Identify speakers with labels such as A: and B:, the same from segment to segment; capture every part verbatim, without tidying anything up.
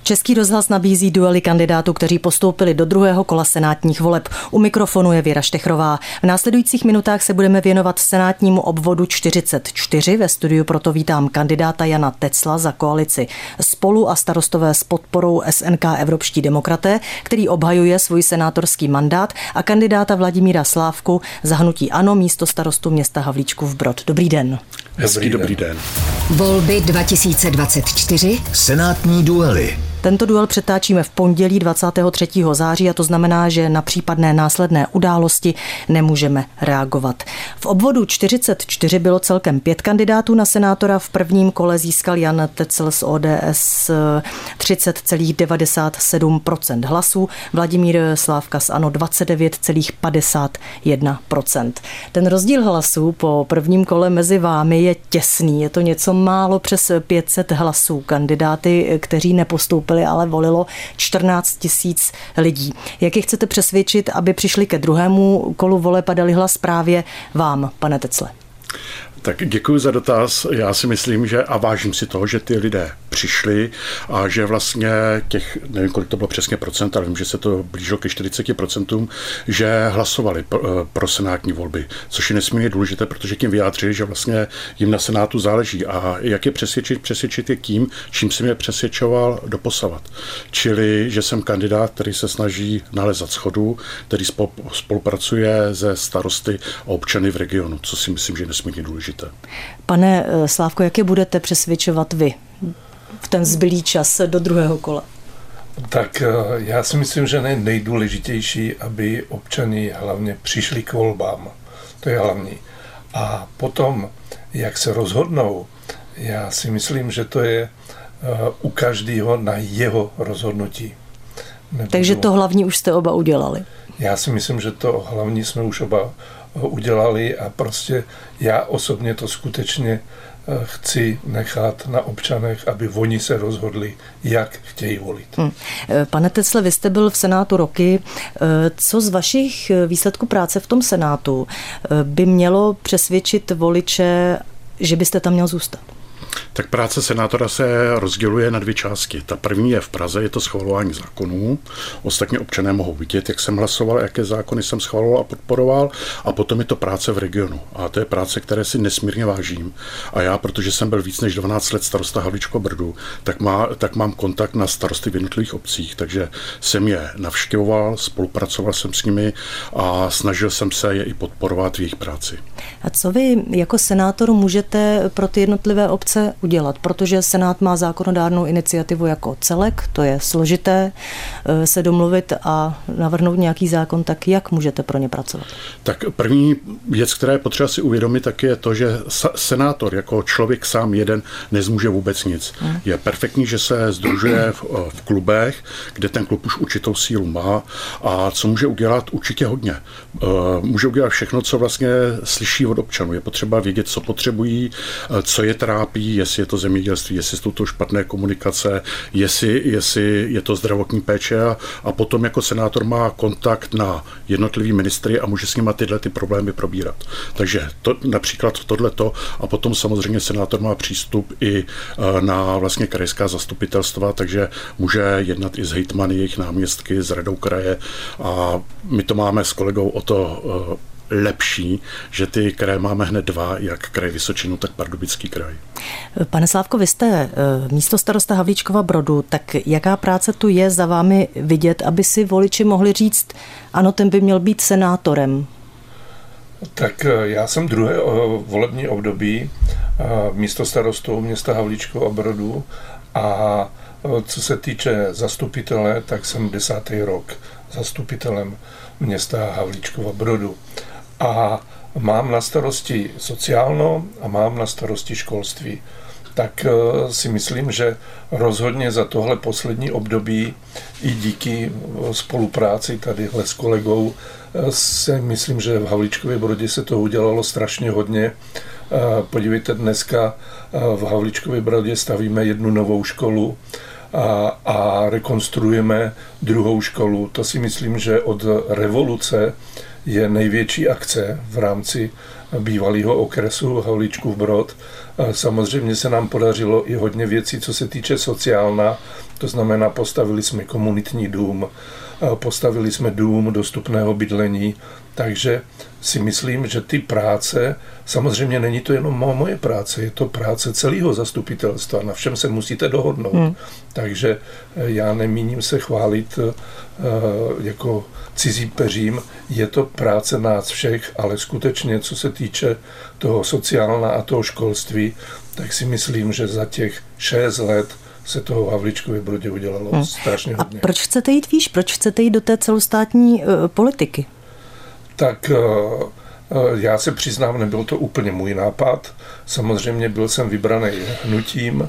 A: Český rozhlas nabízí duely kandidátů, kteří postoupili do druhého kola senátních voleb. U mikrofonu je Věra Štechrová. V následujících minutách se budeme věnovat senátnímu obvodu čtyřicet čtyři. Ve studiu proto vítám kandidáta Jana Tecla za koalici Spolu a Starostové s podporou S N K Evropští demokraté, který obhajuje svůj senátorský mandát, a kandidáta Vladimíra Slávku za hnutí ANO, místo starostu města Havlíčkův Brod. Dobrý den.
B: Hezký dobrý den.
C: Volby dva tisíce dvacet čtyři.
B: Senátní duely.
A: Tento duel přetáčíme v pondělí dvacátého třetího září a to znamená, že na případné následné události nemůžeme reagovat. V obvodu čtyřicet čtyři bylo celkem pět kandidátů na senátora. V prvním kole získal Jan Tecl z O D S třicet celá devadesát sedm procent hlasů, Vladimír Slávka z ANO dvacet devět celá padesát jedna procent. Ten rozdíl hlasů po prvním kole mezi vámi je těsný. Je to něco málo přes pět set hlasů. Kandidáty, kteří nepostoupili, ale volilo čtrnáct tisíc lidí. Jak je chcete přesvědčit, aby přišli ke druhému kolu voleb a dali hlas právě vám, pane Tecle?
B: Tak děkuji za dotaz. Já si myslím, že a vážím si toho, že ty lidé přišli a že vlastně těch, nevím, kolik to bylo přesně procent, ale vím, že se to blížilo ke čtyřiceti procentům, že hlasovali pro, pro senátní volby, což je nesmírně důležité, protože tím vyjádřili, že vlastně jim na senátu záleží. A jak je přesvědčit? Přesvědčit je tím, čím jsem je přesvědčoval doposavat. Čili, že jsem kandidát, který se snaží nalézat shodu, který spolupracuje se starosty a občany v regionu, co si myslím, že je nesmírně důležité.
A: Pane Slávko, jak je budete přesvědčovat vy v ten zbylý čas do druhého kola?
D: Tak já si myslím, že je nejdůležitější, aby občané hlavně přišli k volbám. To je hlavní. A potom, jak se rozhodnou, já si myslím, že to je u každého na jeho rozhodnutí. Nebudu... Takže
A: to hlavní už jste oba udělali?
D: Já si myslím, že to hlavní jsme už oba udělali a prostě já osobně to skutečně chci nechat na občanech, aby oni se rozhodli, jak chtějí volit. Hmm.
A: Pane Tecle, vy jste byl v Senátu roky. Co z vašich výsledků práce v tom Senátu by mělo přesvědčit voliče, že byste tam měl zůstat?
B: Tak práce senátora se rozděluje na dvě části. Ta první je v Praze, je to schvalování zákonů. Ostatně občané mohou vidět, jak jsem hlasoval, jaké zákony jsem schvaloval a podporoval. A potom je to práce v regionu. A to je práce, které si nesmírně vážím. A já, protože jsem byl víc než dvanáct let starosta Havlíčkova Brodu, tak, má, tak mám kontakt na starosty v jednotlivých obcích. Takže jsem je navštěvoval, spolupracoval jsem s nimi a snažil jsem se je i podporovat v jejich práci.
A: A co vy jako senátor můžete pro ty jednotlivé obce udělat, protože Senát má zákonodárnou iniciativu jako celek, to je složité se domluvit a navrhnout nějaký zákon, tak jak můžete pro ně pracovat?
B: Tak první věc, která je potřeba si uvědomit, tak je to, že senátor jako člověk sám jeden nezmůže vůbec nic. Hmm. Je perfektní, že se sdružuje v, v klubech, kde ten klub už určitou sílu má a co může udělat? Určitě hodně. Může udělat všechno, co vlastně slyší od občanů. Je potřeba vědět, co potřebují, co je trápí, jestli je to zemědělství, jestli jsou to špatné komunikace, jestli, jestli je to zdravotní péče a, a potom jako senátor má kontakt na jednotlivý ministry a může s nimi tyhle ty problémy probírat. Takže to, například tohleto a potom samozřejmě senátor má přístup i na vlastně krajská zastupitelstva, takže může jednat i s hejtmany, jejich náměstky, s radou kraje a my to máme s kolegou o to lepší, že ty kraje máme hned dva, jak kraj Vysočinu, tak Pardubický kraj.
A: Pane Slávko, vy jste místostarosta Havlíčkova Brodu, tak jaká práce tu je za vámi vidět, aby si voliči mohli říct, ano, ten by měl být senátorem?
D: Tak já jsem druhé volební období místostarostou města Havlíčkova Brodu a co se týče zastupitele, tak jsem desátý rok zastupitelem města Havlíčkova Brodu. A mám na starosti sociálno a mám na starosti školství. Tak si myslím, že rozhodně za tohle poslední období i díky spolupráci tadyhle s kolegou si myslím, že v Havlíčkově Brodě se to udělalo strašně hodně. Podívejte, dneska v Havlíčkově Brodě stavíme jednu novou školu a, a rekonstruujeme druhou školu. To si myslím, že od revoluce je největší akce v rámci bývalého okresu Havlíčkův Brod. Samozřejmě se nám podařilo i hodně věcí, co se týče sociálna, to znamená, postavili jsme komunitní dům, postavili jsme dům dostupného bydlení, takže si myslím, že ty práce, samozřejmě není to jenom moje práce, je to práce celého zastupitelstva, na všem se musíte dohodnout. Hmm. Takže já nemíním se chválit jako cizí peřím, je to práce nás všech, ale skutečně, co se týče toho sociálna a toho školství, tak si myslím, že za těch šest let se toho v Havlíčkově Brodě udělalo hmm. strašně hodně.
A: A proč chcete jít výš? Proč chcete jít do té celostátní uh, politiky?
D: Tak uh, já se přiznám, nebyl to úplně můj nápad. Samozřejmě byl jsem vybraný hnutím.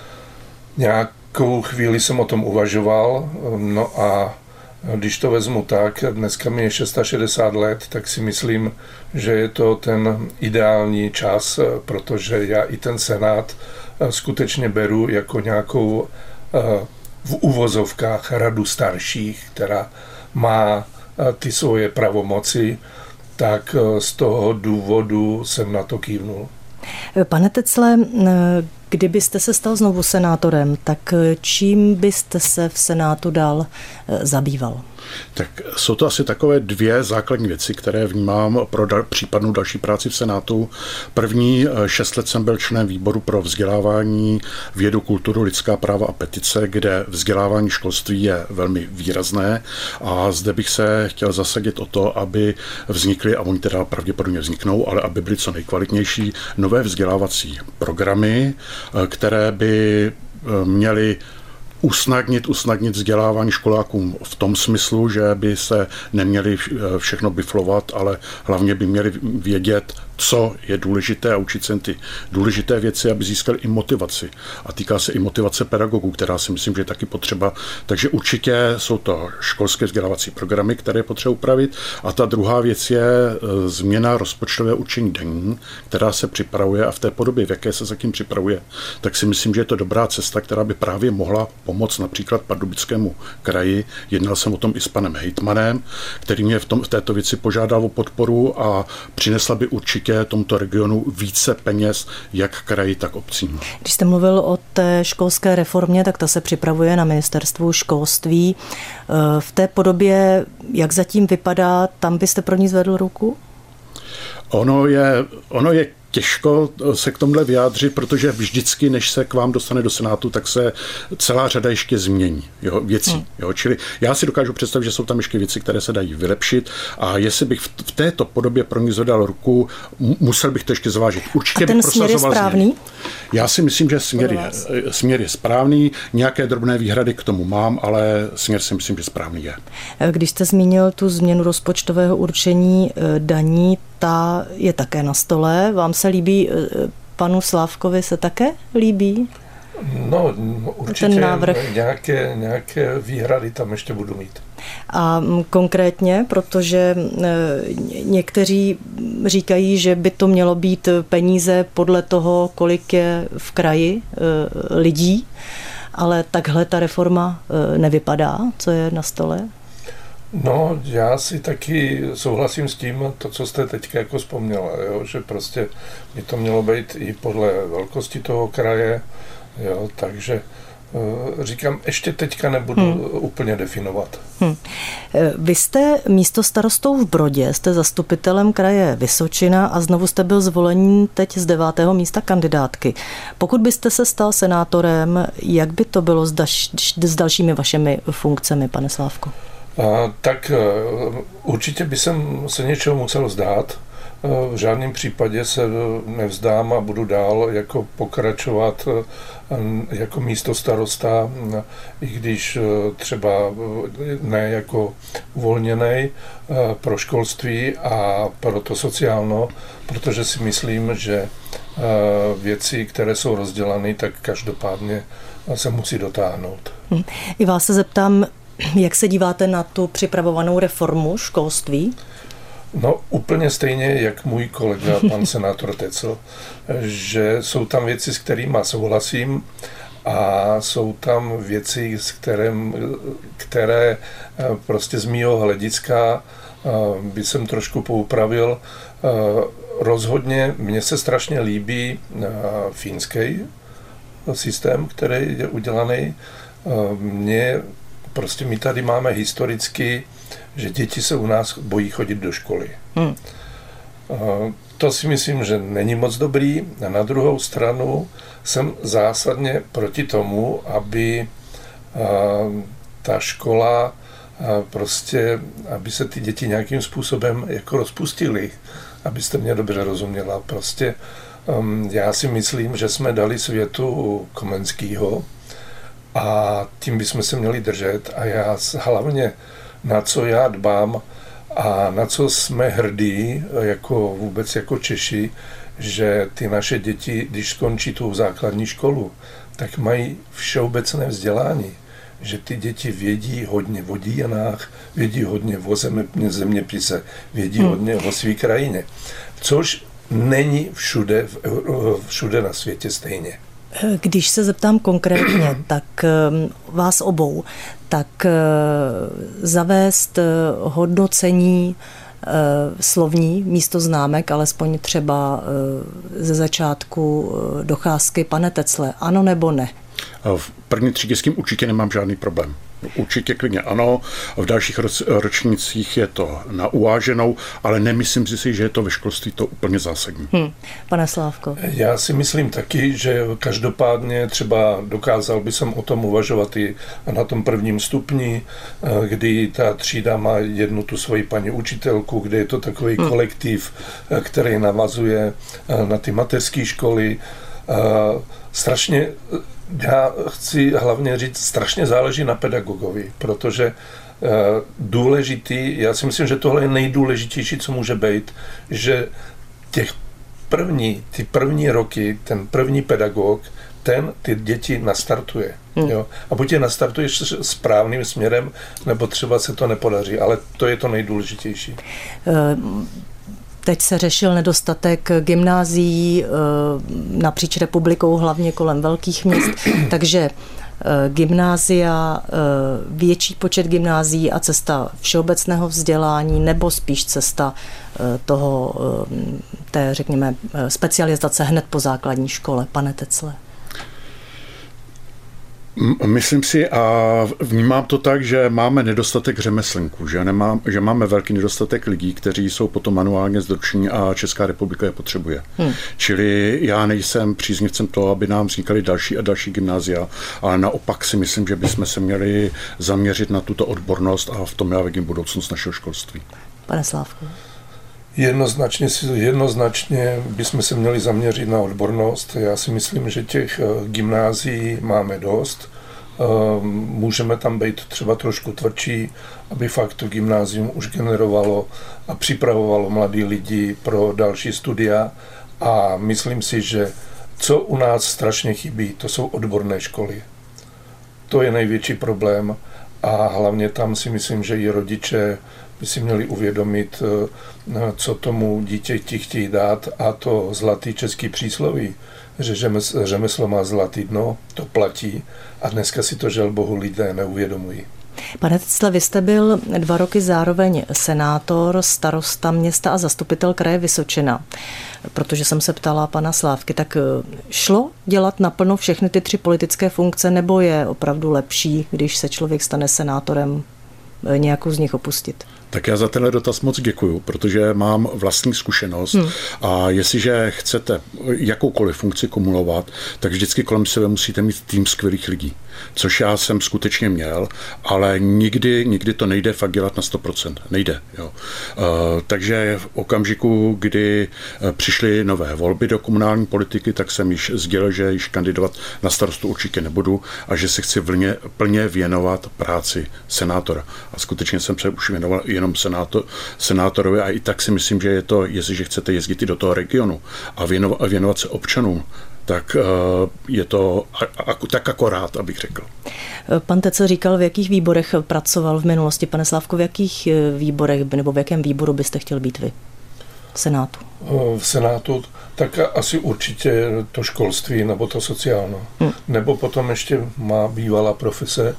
D: Nějakou chvíli jsem o tom uvažoval. No a když to vezmu tak, dneska mi je šedesát šest let, tak si myslím, že je to ten ideální čas, protože já i ten Senát skutečně beru jako nějakou v uvozovkách radu starších, která má ty svoje pravomoci, tak z toho důvodu jsem na to kývnul.
A: Pane Tecle, kdybyste se stal znovu senátorem, tak čím byste se v Senátu dál zabýval?
B: Tak jsou to asi takové dvě základní věci, které vnímám pro dal, případnou další práci v Senátu. První, šest let jsem byl členem výboru pro vzdělávání, vědu, kulturu, lidská práva a petice, kde vzdělávání školství je velmi výrazné a zde bych se chtěl zasadit o to, aby vznikly, a oni teda pravděpodobně vzniknou, ale aby byly co nejkvalitnější nové vzdělávací programy, které by měly usnadnit, usnadnit vzdělávání školákům v tom smyslu, že by se neměli všechno biflovat, ale hlavně by měli vědět, co je důležité a učit se ty důležité věci, aby získali i motivaci. A týká se i motivace pedagogů, která si myslím, že je taky potřeba. Takže určitě jsou to školské vzdělávací programy, které je potřeba upravit. A ta druhá věc je změna rozpočtového určení daní, která se připravuje a v té podobě, v jaké se zatím připravuje, tak si myslím, že je to dobrá cesta, která by právě mohla pomoct například Pardubickému kraji. Jednal jsem o tom i s panem hejtmanem, který mě v, tom, v této věci požádal o podporu a přinesla by určitě tomuto regionu více peněz, jak kraji, tak obcím.
A: Když jste mluvil o té školské reformě, tak ta se připravuje na ministerstvu školství. V té podobě, jak zatím vypadá, tam byste pro ní zvedl ruku?
B: Ono je, ono je těžko se k tomhle vyjádřit, protože vždycky, než se k vám dostane do Senátu, tak se celá řada ještě změní jo, věcí. Hmm. Jo. Čili já si dokážu představit, že jsou tam ještě věci, které se dají vylepšit a jestli bych v této podobě pro ní zvedal ruku, musel bych to ještě zvážit. Určitě
A: a ten směr je správný? Změny.
B: Já si myslím, že směr je, směr je správný. Nějaké drobné výhrady k tomu mám, ale směr si myslím, že správný je.
A: Když jste zmínil tu změnu rozpočtového určení daní, ta je také na stole. Vám se líbí, panu Slávkovi se také líbí?
D: No, určitě ten návrh. Nějaké, nějaké výhrady tam ještě budu mít.
A: A konkrétně, protože někteří říkají, že by to mělo být peníze podle toho, kolik je v kraji lidí, ale takhle ta reforma nevypadá, co je na stole.
D: No, já si taky souhlasím s tím, to, co jste teďka jako vzpomněla, jo, že prostě by to mělo být i podle velikosti toho kraje, jo, takže říkám, ještě teďka nebudu hmm. úplně definovat. Hmm.
A: Vy jste místostarostou v Brodě, jste zastupitelem kraje Vysočina a znovu jste byl zvolen teď z devátého místa kandidátky. Pokud byste se stal senátorem, jak by to bylo s, daž, s dalšími vašimi funkcemi, pane Slávko?
D: A, tak určitě by jsem se něčeho musel vzdát. V žádném případě se nevzdám a budu dál jako pokračovat jako místostarosta, i když třeba ne jako uvolněnej pro školství a pro to sociálno, protože si myslím, že věci, které jsou rozdělané, tak každopádně se musí dotáhnout.
A: I vás se zeptám, jak se díváte na tu připravovanou reformu školství?
D: No úplně stejně, jak můj kolega, pan senátor Tecl, že jsou tam věci, s kterými souhlasím a jsou tam věci, s kterým, které prostě z mýho hlediska by jsem trošku poupravil. rozhodně mně se strašně líbí finský systém, který je udělaný. Mně, prostě my tady máme historicky, že děti se u nás bojí chodit do školy. Hmm. To si myslím, že není moc dobrý. A na druhou stranu jsem zásadně proti tomu, aby ta škola prostě, aby se ty děti nějakým způsobem jako rozpustily, abyste mě dobře rozuměla. Prostě um, já si myslím, že jsme dali světu Komenskýho a tím bychom se měli držet a já hlavně na co já dbám a na co jsme hrdí jako vůbec jako Češi, že ty naše děti, když skončí tu základní školu, tak mají všeobecné vzdělání. Že ty děti vědí hodně o dějinách, vědí hodně o zeměpise, vědí hmm. hodně o své krajině. Což není všude, všude na světě stejně.
A: Když se zeptám konkrétně, tak vás obou, tak zavést hodnocení slovní místo známek, alespoň třeba ze začátku docházky, pane Tecle, ano nebo ne?
B: V první třídě s tím určitě nemám žádný problém. Určitě klidně ano, v dalších ročnících je to na uváženou, ale nemyslím si, že je to ve školství to úplně zásadní. Hmm.
A: Pane Slávko.
D: Já si myslím taky, že každopádně třeba dokázal by jsem o tom uvažovat i na tom prvním stupni, kdy ta třída má jednu tu svoji paní učitelku, kde je to takový hmm. kolektiv, který navazuje na ty mateřské školy. Strašně Já chci hlavně říct, strašně záleží na pedagogovi, protože uh, důležitý, já si myslím, že tohle je nejdůležitější, co může být, že těch první, ty první roky, ten první pedagog, ten ty děti nastartuje. Hmm. Jo? A buď je nastartuješ správným směrem, nebo třeba se to nepodaří, ale to je to nejdůležitější.
A: Uh... Teď se řešil nedostatek gymnázií napříč republikou, hlavně kolem velkých měst, takže gymnázia, větší počet gymnázií a cesta všeobecného vzdělání nebo spíš cesta toho, té, řekněme, specializace hned po základní škole. Pane Tecle.
B: Myslím si a vnímám to tak, že máme nedostatek řemeslníků, že, nemám, že máme velký nedostatek lidí, kteří jsou potom manuálně zruční a Česká republika je potřebuje. Hmm. Čili já nejsem příznivcem toho, aby nám vznikaly další a další gymnázia, ale naopak si myslím, že bychom se měli zaměřit na tuto odbornost a v tom já vidím budoucnost našeho školství.
A: Pane Slávku.
D: Jednoznačně, jednoznačně bychom se měli zaměřit na odbornost. Já si myslím, že těch gymnázií máme dost. Můžeme tam být třeba trošku tvrdší, aby fakt to gymnázium už generovalo a připravovalo mladí lidi pro další studia. A myslím si, že co u nás strašně chybí, to jsou odborné školy. To je největší problém a hlavně tam si myslím, že i rodiče by si měli uvědomit, co tomu dítěti chtějí dát, a to zlatý český přísloví, že řemeslo má zlatý dno, to platí a dneska si to žel bohu lidé neuvědomují.
A: Pane Tecle, vy jste byl dva roky zároveň senátor, starosta města a zastupitel kraje Vysočina. Protože jsem se ptala pana Slávky, tak šlo dělat naplno všechny ty tři politické funkce, nebo je opravdu lepší, když se člověk stane senátorem, nějakou z nich opustit?
B: Tak já za tenhle dotaz moc děkuju, protože mám vlastní zkušenost hmm. a jestliže chcete jakoukoliv funkci kumulovat, tak vždycky kolem sebe musíte mít tým skvělých lidí, což já jsem skutečně měl, ale nikdy, nikdy to nejde fakt dělat na sto procent. Nejde. Jo. Uh, takže v okamžiku, kdy přišly nové volby do komunální politiky, tak jsem již sdělil, že již kandidovat na starostu určitě nebudu a že se chci vlně, plně věnovat práci senátora. A skutečně jsem se už věnoval jenom senátor, senátorovi a i tak si myslím, že je to, jestliže chcete jezdit i do toho regionu a věnovat, a věnovat se občanům, tak je to tak akorát, abych řekl.
A: Pan Tecel říkal, v jakých výborech pracoval v minulosti. Pane Slávko, v jakých výborech nebo v jakém výboru byste chtěl být vy? V Senátu.
D: V Senátu, tak asi určitě to školství nebo to sociálno. Hmm. Nebo potom ještě má bývalá profese,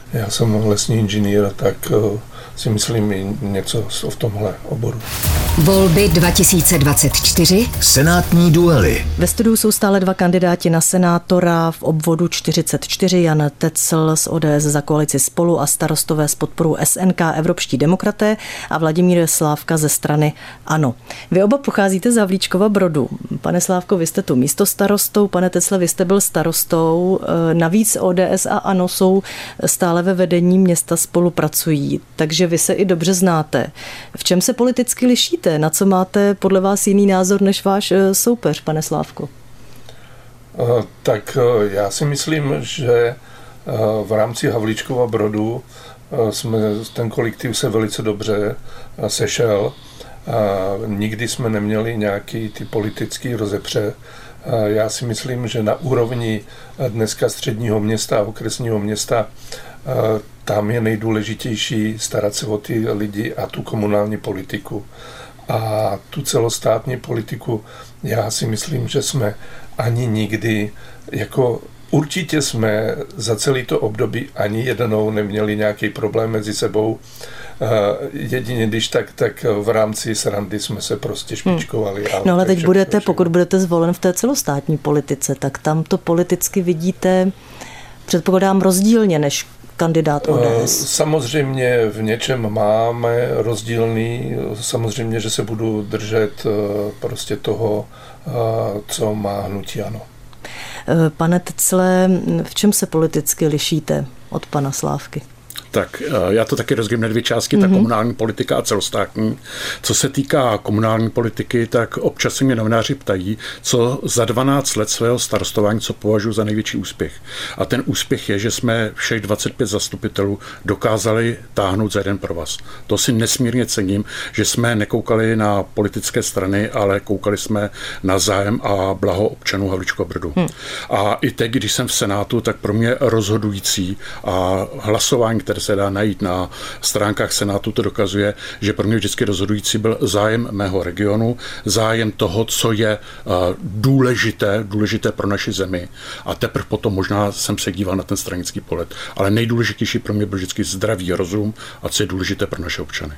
D: já jsem lesní inženýr, tak si myslím i něco v tomhle oboru.
C: Volby dva tisíce dvacet čtyři.
E: Senátní duely.
A: Ve studiu jsou stále dva kandidáti na senátora v obvodu čtyřicet čtyři, Jan Tecl z O D S za koalici Spolu a Starostové s podporou S N K Evropští demokraté a Vladimír Slávka ze strany ANO. Vy oba pocházíte z Havlíčkova Brodu. Pane Slávko, vy jste tu místostarostou, pane Tecle, vy jste byl starostou. Navíc O D S a ANO jsou stále ve vedení města, spolupracují, takže vy se i dobře znáte. V čem se politicky lišíte? Na co máte podle vás jiný názor než váš soupeř, pane Slávko?
D: Tak já si myslím, že v rámci Havlíčkova Brodu jsme, ten kolektiv se velice dobře sešel. Nikdy jsme neměli nějaký ty politický rozepře. Já si myslím, že na úrovni dneska středního města a okresního města tam je nejdůležitější starat se o ty lidi a tu komunální politiku. A tu celostátní politiku, já si myslím, že jsme ani nikdy, jako určitě jsme za celý to období ani jednou neměli nějaký problém mezi sebou. Jedině když tak, tak v rámci srandy jsme se prostě špičkovali.
A: Hmm. No ale teď budete, pokud budete zvolen v té celostátní politice, tak tam to politicky vidíte, předpokládám, rozdílně než kandidát O D S.
D: Samozřejmě v něčem máme rozdílný, samozřejmě, že se budu držet prostě toho, co má hnutí ANO.
A: Pane Tecle, v čem se politicky lišíte od pana Slávky?
B: Tak já to taky rozdělím na dvě části, ta mm-hmm. komunální politika a celostátní. Co se týká komunální politiky, tak občas se mě novináři ptají, co za dvanáct let svého starostování, co považuji za největší úspěch. A ten úspěch je, že jsme všech dvacet pět zastupitelů dokázali táhnout za jeden provaz. To si nesmírně cením, že jsme nekoukali na politické strany, ale koukali jsme na zájem a blaho občanů Havlíčkova Brodu. Hmm. A i teď, když jsem v Senátu, tak pro mě rozhodující a hlasování, které se dá najít na stránkách Senátu, to dokazuje, že pro mě vždycky rozhodující byl zájem mého regionu, zájem toho, co je důležité, důležité pro naši zemi. A teprve potom možná jsem se díval na ten stranický pohled. Ale nejdůležitější pro mě byl vždycky zdravý rozum a co je důležité pro naše občany.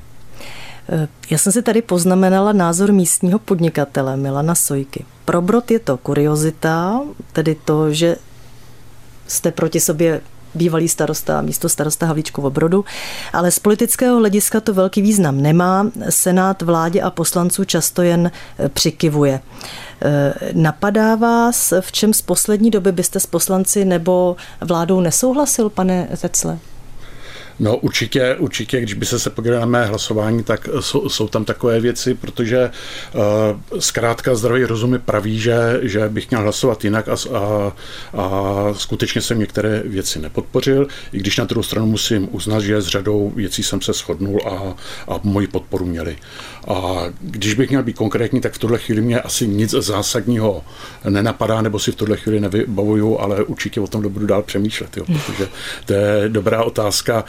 A: Já jsem si tady poznamenala názor místního podnikatele Milana Sojky. Pro Brod je to kuriozita, tedy to, že jste proti sobě bývalý starosta a místo starosta Havlíčkova Brodu, ale z politického hlediska to velký význam nemá. Senát vládě a poslanců často jen přikivuje. Napadá vás, v čem z poslední doby byste s poslanci nebo vládou nesouhlasil, pane Tecle?
B: No určitě, určitě, když by se se podíval na mé hlasování, tak jsou, jsou tam takové věci, protože uh, zkrátka zdravý rozum mi praví, že, že bych měl hlasovat jinak a, a, a skutečně jsem některé věci nepodpořil, i když na druhou stranu musím uznat, že s řadou věcí jsem se shodnul a, a moji podporu měli. A když bych měl být konkrétní, tak v tuhle chvíli mě asi nic zásadního nenapadá, nebo si v tuhle chvíli nevybavuju, ale určitě o tom budu dál přemýšlet, jo, protože to je dobrá otázka.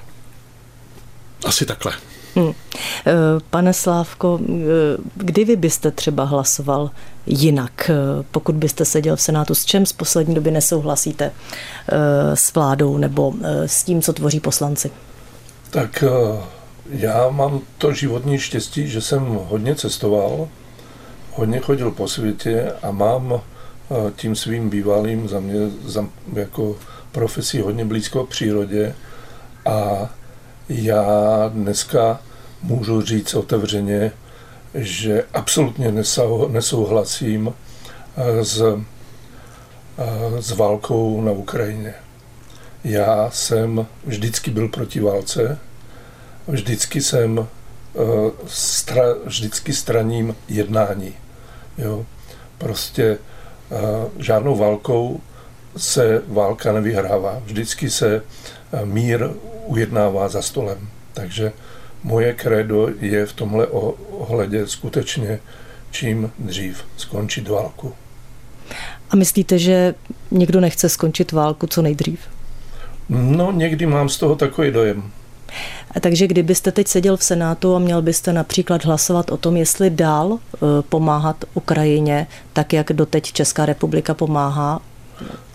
B: Asi takhle. Hmm.
A: Pane Slávko, kdy vy byste třeba hlasoval jinak, pokud byste seděl v Senátu? S čem z poslední doby nesouhlasíte s vládou nebo s tím, co tvoří poslanci?
D: Tak já mám to životní štěstí, že jsem hodně cestoval, hodně chodil po světě a mám tím svým bývalým za mě za, jako profesí hodně blízko k přírodě a já dneska můžu říct otevřeně, že absolutně nesouhlasím s, s válkou na Ukrajině. Já jsem vždycky byl proti válce, vždycky jsem stra, vždycky straním jednání. Jo? Prostě žádnou válkou se válka nevyhrává. Vždycky se mír ujednává za stolem. Takže moje krédo je v tomhle ohledě skutečně čím dřív skončit válku.
A: A myslíte, že někdo nechce skončit válku co nejdřív?
D: No, někdy mám z toho takový dojem.
A: A takže kdybyste teď seděl v Senátu a měl byste například hlasovat o tom, jestli dál pomáhat Ukrajině, tak jak doteď Česká republika pomáhá,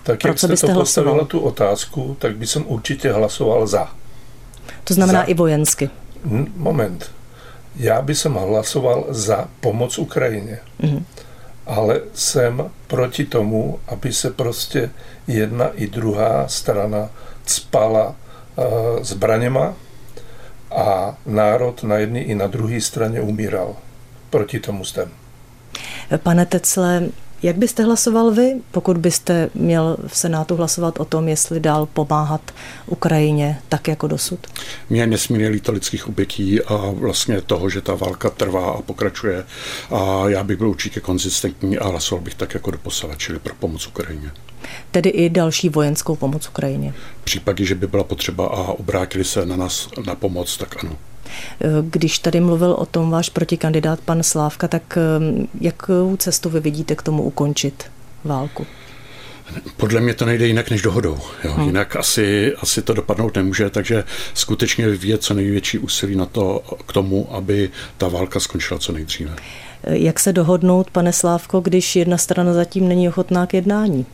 D: Tak
A: Pro
D: jak
A: co
D: jste
A: byste
D: to
A: hlasoval?
D: postavila tu otázku, tak by jsem určitě hlasoval za.
A: To znamená
D: za.
A: i vojensky.
D: Moment. Já bych jsem hlasoval za pomoc Ukrajině. Mm-hmm. Ale jsem proti tomu, aby se prostě jedna i druhá strana cpala uh, zbraněma a národ na jedné i na druhé straně umíral. Proti tomu jsem.
A: Pane Tetzle, jak byste hlasoval vy, pokud byste měl v Senátu hlasovat o tom, jestli dál pomáhat Ukrajině tak jako dosud?
B: Mně je nesmírně líto lidských obětí a vlastně toho, že ta válka trvá a pokračuje. A já bych byl určitě konzistentní a hlasoval bych tak jako doposavad, čili pro pomoc Ukrajině.
A: Tedy i další vojenskou pomoc Ukrajině?
B: V případě, že by byla potřeba a obrátili se na nás na pomoc, tak ano.
A: Když tady mluvil o tom váš protikandidát pan Slávka, tak jakou cestu vy vidíte k tomu ukončit válku?
B: Podle mě to nejde jinak než dohodou. Jo. Hmm. Jinak asi, asi to dopadnout nemůže, takže skutečně vyvíjet co největší úsilí na to, k tomu, aby ta válka skončila co nejdříve.
A: Jak se dohodnout, pane Slávko, když jedna strana zatím není ochotná k jednání?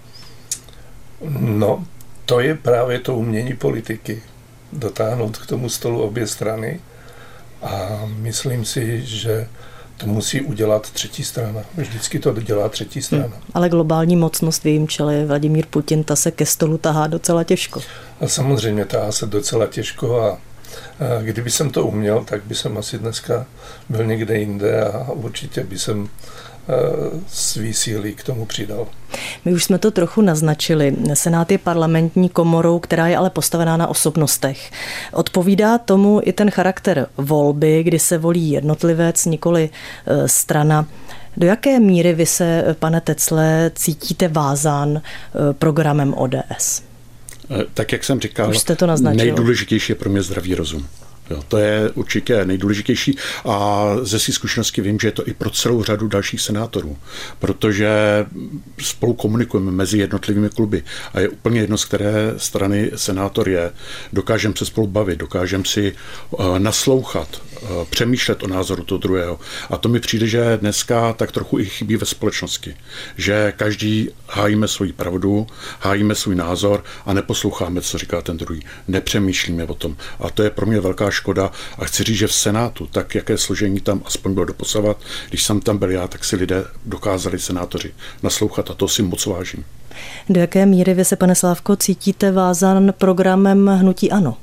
D: No, to je právě to umění politiky. Dotáhnout k tomu stolu obě strany a myslím si, že to musí udělat třetí strana. Vždycky to dělá třetí strana. Hmm.
A: Ale globální mocnost v jejím čele, Vladimír Putin, ta se ke stolu tahá docela těžko.
D: A samozřejmě tahá se docela těžko a kdyby jsem to uměl, tak by jsem asi dneska byl někde jinde a určitě by jsem svý síly k tomu přidal.
A: My už jsme to trochu naznačili. Senát je parlamentní komorou, která je ale postavená na osobnostech. Odpovídá tomu i ten charakter volby, kdy se volí jednotlivec, nikoli strana. Do jaké míry vy se, pane Tetzle, cítíte vázán programem O D S?
B: Tak, jak jsem říkal, nejdůležitější je pro mě zdravý rozum. Jo, to je určitě nejdůležitější a ze svých zkušenosti vím, že je to i pro celou řadu dalších senátorů, protože spolu komunikujeme mezi jednotlivými kluby a je úplně jedno, z které strany senátor je. Dokážeme se spolu bavit, dokážeme si uh, naslouchat, uh, přemýšlet o názoru toho druhého. A to mi přijde, že dneska tak trochu i chybí ve společnosti, že každý hájíme svoji pravdu, hájíme svůj názor a neposloucháme, co říká ten druhý. Nepřemýšlíme o tom. A to je pro mě velká škoda a chci říct, že v Senátu, tak jaké složení tam aspoň bylo doposavat, když jsem tam byl já, tak si lidé dokázali senátoři naslouchat a to si moc vážím.
A: Do jaké míry vy se, pane Slávko, cítíte vázán programem hnutí ANO?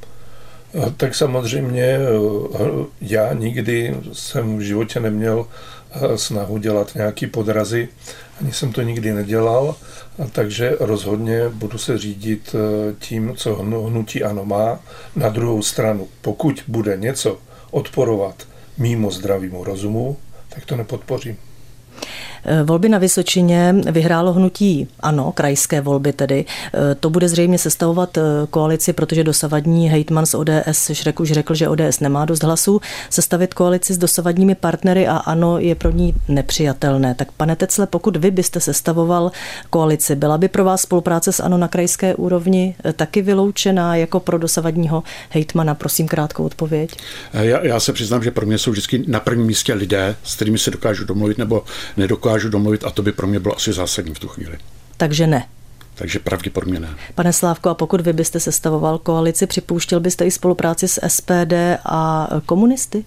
D: Tak samozřejmě já nikdy jsem v životě neměl snahu dělat nějaký podrazy, ani jsem to nikdy nedělal, takže rozhodně budu se řídit tím, co hnutí ANO má. Na druhou stranu, pokud bude něco odporovat mimo zdravému rozumu, tak to nepodpořím.
A: Volby na Vysočině vyhrálo hnutí ANO, krajské volby tedy. To bude zřejmě sestavovat koalici, protože dosavadní hejtman z O D S Šrek už řekl, že O D S nemá dost hlasů. Sestavit koalici s dosavadními partnery a ANO je pro ní nepřijatelné. Tak pane Tetzle, pokud vy byste sestavoval koalici, byla by pro vás spolupráce s ANO na krajské úrovni taky vyloučená jako pro dosavadního hejtmana? Prosím krátkou odpověď.
B: Já, já se přiznám, že pro mě jsou vždycky na prvním místě lidé, s kterými se dokážu domluvit nebo nedokážu domluvit a to by pro mě bylo asi zásadní v tu chvíli.
A: Takže ne.
B: Takže pravděpodobně ne.
A: Pane Slávko, a pokud vy byste sestavoval koalici, připouštěl byste i spolupráci s S P D a komunisty?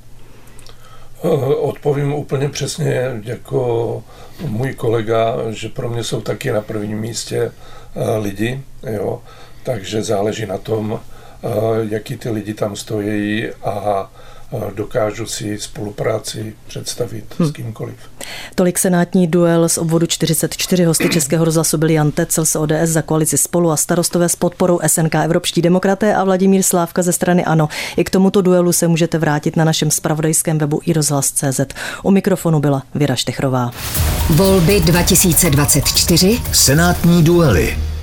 D: Odpovím úplně přesně jako můj kolega, že pro mě jsou taky na prvním místě lidi, jo? Takže záleží na tom, jaký ty lidi tam stojí a dokážu si spolupráci představit hmm. s kýmkoliv.
A: Tolik senátní duel z obvodu čtyřicet čtyři. Hosty Českého rozhlasu byli Jan Tetzel z O D S za koalici Spolu a Starostové s podporou S N K Evropští demokraté a Vladimír Slávka ze strany ANO. I k tomuto duelu se můžete vrátit na našem zpravodajském webu i rozhlas tečka cé zet. U mikrofonu byla Věra Štechrová.
C: Volby dva tisíce dvacet čtyři.
E: Senátní duely.